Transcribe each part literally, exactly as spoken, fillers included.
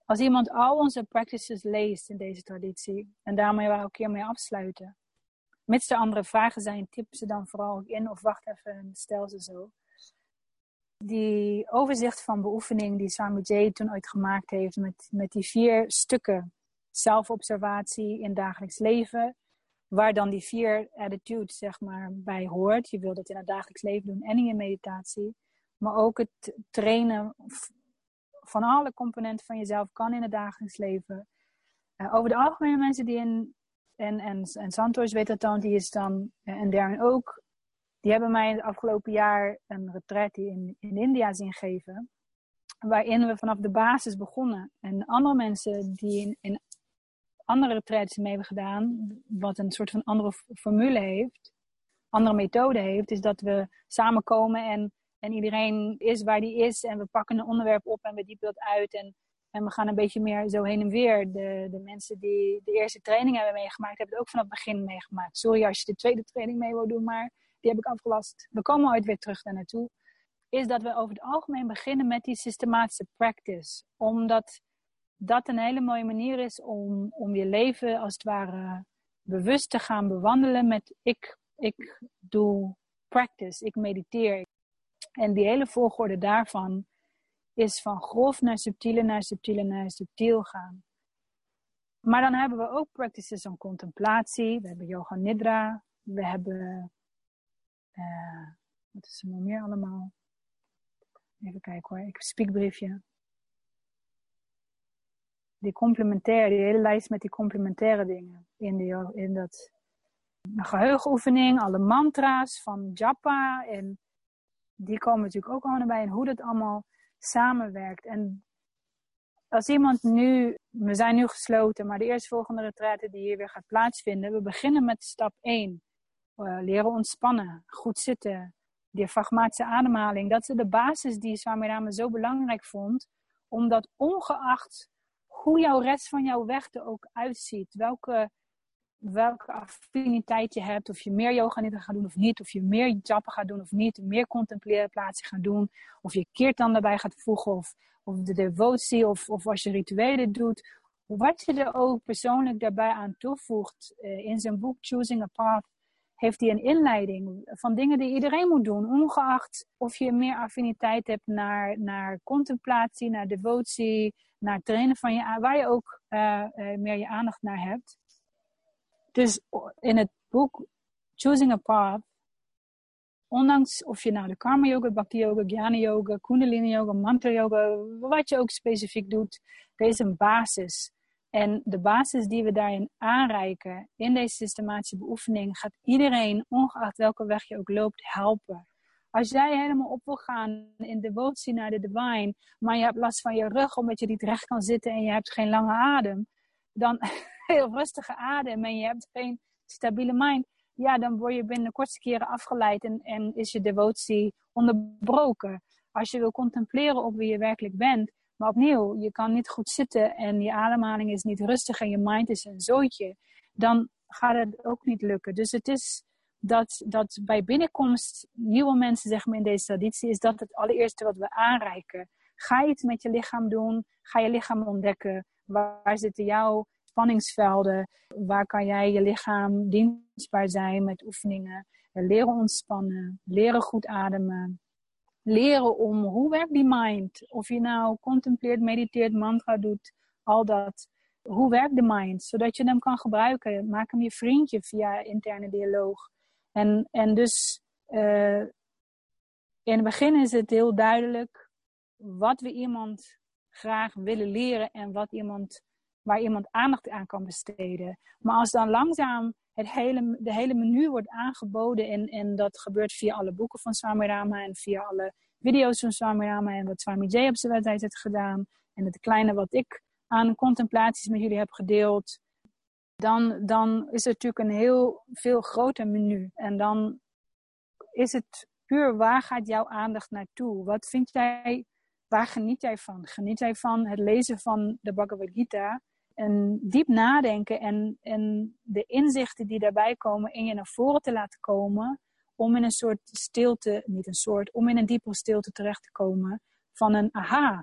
als iemand al onze practices leest in deze traditie, en daarmee wou ik een keer mee afsluiten. Mits er andere vragen zijn, tip ze dan vooral ook in of wacht even en stel ze zo. Die overzicht van beoefening die Swamiji toen ooit gemaakt heeft met, met die vier stukken zelfobservatie in dagelijks leven, waar dan die vier attitudes zeg maar bij hoort. Je wilt het in het dagelijks leven doen en in je meditatie. Maar ook het trainen van alle componenten van jezelf kan in het dagelijks leven. Uh, over de algemene mensen die in, en, en, en Santosh weet dat dan, die is dan, en Darren ook, die hebben mij het afgelopen jaar een retreat in, in India zien geven. Waarin we vanaf de basis begonnen. En andere mensen die in, in andere retreats mee hebben gedaan, wat een soort van andere formule heeft, andere methode heeft, is dat we samenkomen en, en iedereen is waar die is en we pakken een onderwerp op en we diepen dat uit en, en we gaan een beetje meer zo heen en weer. De, de mensen die de eerste training hebben meegemaakt, hebben het ook vanaf het begin meegemaakt. Sorry als je de tweede training mee wil doen, maar die heb ik afgelast. We komen ooit weer terug daar naartoe. Is dat we over het algemeen beginnen met die systematische practice. Omdat dat een hele mooie manier is om, om je leven als het ware bewust te gaan bewandelen met ik, ik doe practice, ik mediteer. En die hele volgorde daarvan is van grof naar subtiele, naar subtiele, naar subtiel gaan. Maar dan hebben we ook practices van contemplatie. We hebben yoga nidra. We hebben, uh, wat is er nog meer allemaal? Even kijken hoor, ik spiekbriefje. Die complementaire, die hele lijst met die complementaire dingen. In, die, in dat geheugenoefening, alle mantra's van japa. En die komen natuurlijk ook allemaal bij. En hoe dat allemaal samenwerkt. En als iemand nu, we zijn nu gesloten, maar de eerstvolgende retraite die hier weer gaat plaatsvinden. We beginnen met stap één. Uh, leren ontspannen, goed zitten. Diafragmatische ademhaling. Dat is de basis die Swami Rama zo belangrijk vond. Omdat ongeacht hoe jouw rest van jouw weg er ook uitziet. Welke, welke affiniteit je hebt. Of je meer yoga nidra gaat doen of niet. Of je meer japa gaat doen of niet. Meer contempleren plaatsen gaat doen. Of je kirtan daarbij gaat voegen. Of, of de devotie. Of, of als je rituelen doet. Wat je er ook persoonlijk daarbij aan toevoegt. Uh, in zijn boek Choosing a Path. Heeft hij een inleiding van dingen die iedereen moet doen. Ongeacht of je meer affiniteit hebt naar, naar contemplatie, naar devotie, naar trainen van je, waar je ook uh, uh, meer je aandacht naar hebt. Dus in het boek Choosing a Path, ondanks of je nou de karma yoga, bhakti yoga, jnana yoga, kundalini yoga, mantra yoga, wat je ook specifiek doet, er is een basis. En de basis die we daarin aanreiken, in deze systematische beoefening, gaat iedereen, ongeacht welke weg je ook loopt, helpen. Als jij helemaal op wil gaan in devotie naar de divine, maar je hebt last van je rug omdat je niet recht kan zitten en je hebt geen lange adem, dan heel rustige adem en je hebt geen stabiele mind, ja, dan word je binnen de kortste keren afgeleid en, en is je devotie onderbroken. Als je wil contempleren op wie je werkelijk bent, maar opnieuw, je kan niet goed zitten en je ademhaling is niet rustig en je mind is een zootje, dan gaat het ook niet lukken. Dus het is dat, dat bij binnenkomst nieuwe mensen, zeg maar in deze traditie, is dat het allereerste wat we aanreiken. Ga iets met je lichaam doen, ga je lichaam ontdekken. Waar, waar zitten jouw spanningsvelden? Waar kan jij je lichaam dienstbaar zijn met oefeningen? Leren ontspannen, leren goed ademen. Leren om, hoe werkt die mind? Of je nou contempleert, mediteert, mantra doet, al dat. Hoe werkt de mind? Zodat je hem kan gebruiken. Maak hem je vriendje via interne dialoog. En, en dus uh, in het begin is het heel duidelijk wat we iemand graag willen leren en wat iemand, waar iemand aandacht aan kan besteden. Maar als dan langzaam het hele, de hele menu wordt aangeboden en, en dat gebeurt via alle boeken van Swami Rama en via alle video's van Swami Rama en wat Swamiji op zijn website heeft gedaan en het kleine wat ik aan contemplaties met jullie heb gedeeld, dan, dan is het natuurlijk een heel veel groter menu. En dan is het puur, waar gaat jouw aandacht naartoe? Wat vind jij, waar geniet jij van? Geniet jij van het lezen van de Bhagavad Gita? En diep nadenken en, en de inzichten die daarbij komen in je naar voren te laten komen. Om in een soort stilte, niet een soort, om in een diepere stilte terecht te komen van een aha.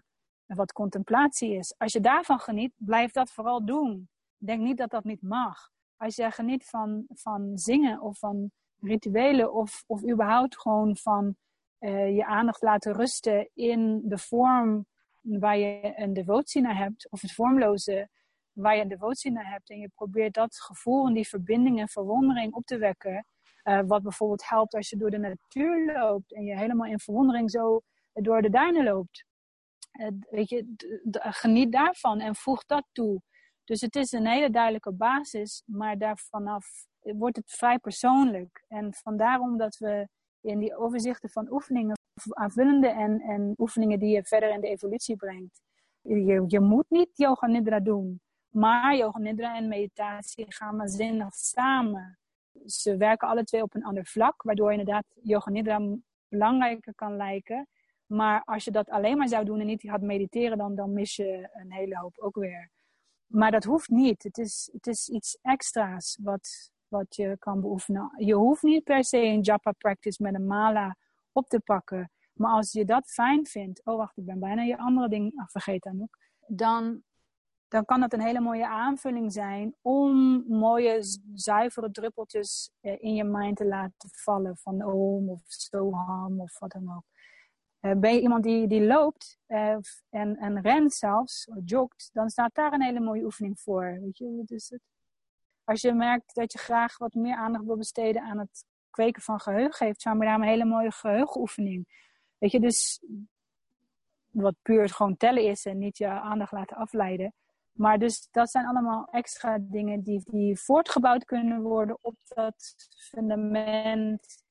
wat contemplatie is. Als je daarvan geniet, blijf dat vooral doen. Denk niet dat dat niet mag. Als je geniet van, van zingen of van rituelen of, of überhaupt gewoon van uh, je aandacht laten rusten in de vorm waar je een devotie naar hebt, of het vormloze waar je een devotie naar hebt, en je probeert dat gevoel en die verbinding en verwondering op te wekken, uh, wat bijvoorbeeld helpt als je door de natuur loopt en je helemaal in verwondering zo door de duinen loopt. Uh, weet je, d- d- geniet daarvan en voeg dat toe. Dus het is een hele duidelijke basis, maar daar vanaf wordt het vrij persoonlijk. En vandaarom dat we in die overzichten van oefeningen, aanvullende en, en oefeningen die je verder in de evolutie brengt. Je, je moet niet yoga nidra doen, maar yoga nidra en meditatie gaan waanzinnig samen. Ze werken alle twee op een ander vlak, waardoor inderdaad yoga nidra belangrijker kan lijken. Maar als je dat alleen maar zou doen en niet gaat mediteren, dan, dan mis je een hele hoop ook weer. Maar dat hoeft niet. Het is, het is iets extra's wat, wat je kan beoefenen. Je hoeft niet per se een japa practice met een mala op te pakken. Maar als je dat fijn vindt. Oh wacht, ik ben bijna je andere ding vergeten, Anouk. Dan, dan kan dat een hele mooie aanvulling zijn om mooie zuivere druppeltjes in je mind te laten vallen. Van Om of Soham of wat dan ook. Uh, ben je iemand die, die loopt uh, en, en rent zelfs, of jogt, dan staat daar een hele mooie oefening voor. Weet je, wat is het? Als je merkt dat je graag wat meer aandacht wil besteden aan het kweken van geheugen, heeft Swaminarayan een hele mooie geheugenoefening. Weet je, dus wat puur gewoon tellen is en niet je aandacht laten afleiden. Maar dus dat zijn allemaal extra dingen die, die voortgebouwd kunnen worden op dat fundament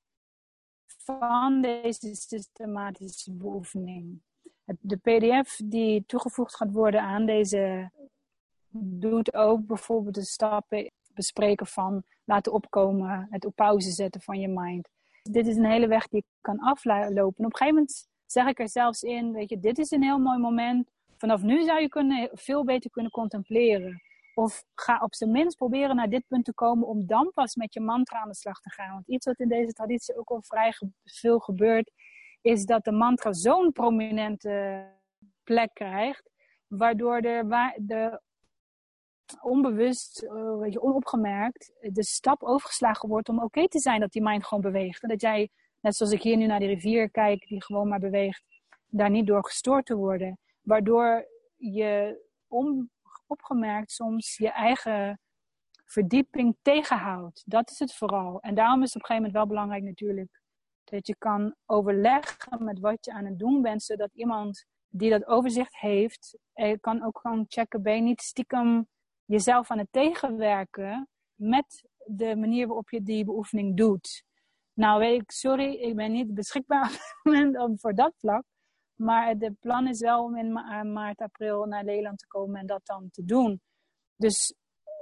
van deze systematische beoefening. De P D F die toegevoegd gaat worden aan deze doet ook bijvoorbeeld de stappen bespreken van laten opkomen, het op pauze zetten van je mind. Dit is een hele weg die je kan aflopen. Op een gegeven moment zeg ik er zelfs in, weet je, dit is een heel mooi moment. Vanaf nu zou je kunnen, veel beter kunnen contempleren. Of ga op zijn minst proberen naar dit punt te komen om dan pas met je mantra aan de slag te gaan. Want iets wat in deze traditie ook al vrij ge- veel gebeurt, is dat de mantra zo'n prominente plek krijgt, waardoor de, de onbewust, uh, weet je, onopgemerkt, de stap overgeslagen wordt om oké okay te zijn dat die mind gewoon beweegt. En dat jij, net zoals ik hier nu naar die rivier kijk, die gewoon maar beweegt, daar niet door gestoord te worden. Waardoor je onopgemerkt soms je eigen verdieping tegenhoudt. Dat is het vooral. En daarom is het op een gegeven moment wel belangrijk natuurlijk dat je kan overleggen met wat je aan het doen bent, zodat iemand die dat overzicht heeft, eh, kan ook gewoon checken, ben je niet stiekem jezelf aan het tegenwerken met de manier waarop je die beoefening doet. Nou weet ik, sorry, ik ben niet beschikbaar voor dat vlak. Maar het plan is wel om in ma- maart, april naar Nederland te komen en dat dan te doen. Dus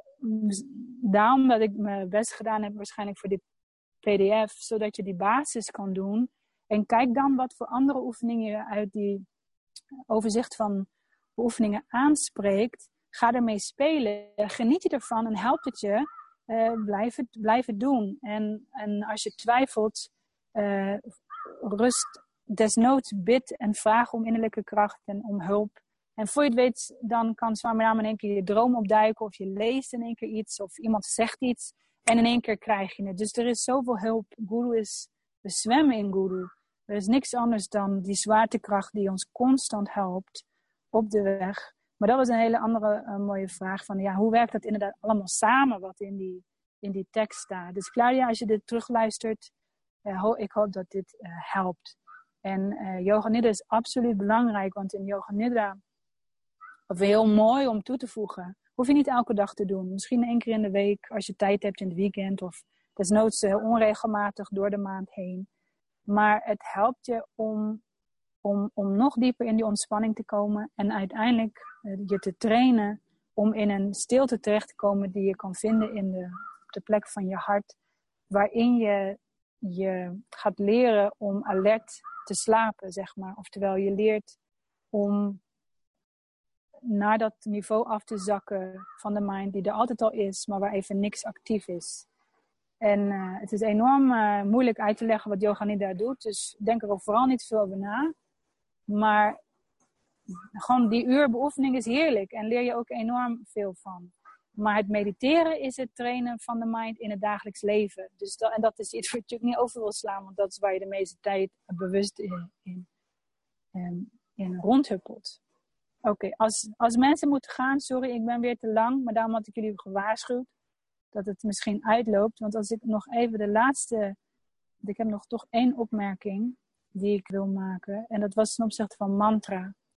daarom dat ik mijn best gedaan heb waarschijnlijk voor dit P D F, zodat je die basis kan doen. En kijk dan wat voor andere oefeningen je uit die overzicht van oefeningen aanspreekt. Ga ermee spelen. Geniet je ervan en helpt het je. Uh, blijf, het, blijf het doen. En, en als je twijfelt, uh, rust desnoods bid en vraag om innerlijke kracht en om hulp. En voor je het weet, dan kan Swaminarayan in één keer je droom opduiken. Of je leest in één keer iets. Of iemand zegt iets. En in één keer krijg je het. Dus er is zoveel hulp. Guru is, we zwemmen in Guru. Er is niks anders dan die zwaartekracht die ons constant helpt op de weg. Maar dat was een hele andere uh, mooie vraag. Van, ja, hoe werkt dat inderdaad allemaal samen wat in die, in die tekst staat. Dus Claudia, als je dit terugluistert. Uh, ho- ik hoop dat dit uh, helpt. En uh, Yoga Nidra is absoluut belangrijk. Want in Yoga Nidra, of heel mooi om toe te voegen, hoef je niet elke dag te doen. Misschien één keer in de week als je tijd hebt in het weekend. Of desnoods uh, onregelmatig door de maand heen. Maar het helpt je om, om, om nog dieper in die ontspanning te komen. En uiteindelijk uh, je te trainen om in een stilte terecht te komen die je kan vinden in de, de plek van je hart. Waarin je, je gaat leren om alert te slapen, zeg maar. Oftewel je leert om naar dat niveau af te zakken van de mind die er altijd al is, maar waar even niks actief is. En uh, het is enorm uh, moeilijk uit te leggen wat Yoga Nidra doet. Dus denk er ook vooral niet veel over na. Maar gewoon die uur beoefening is heerlijk. En leer je ook enorm veel van. Maar het mediteren is het trainen van de mind in het dagelijks leven. Dus dat, en dat is iets wat je ook niet over wil slaan. Want dat is waar je de meeste tijd bewust in, in, in, in rondhuppelt. Oké, okay, als, als mensen moeten gaan, sorry, ik ben weer te lang. Maar daarom had ik jullie gewaarschuwd dat het misschien uitloopt. Want als ik nog even de laatste... Ik heb nog toch één opmerking die ik wil maken. En dat was ten opzichte van mantra.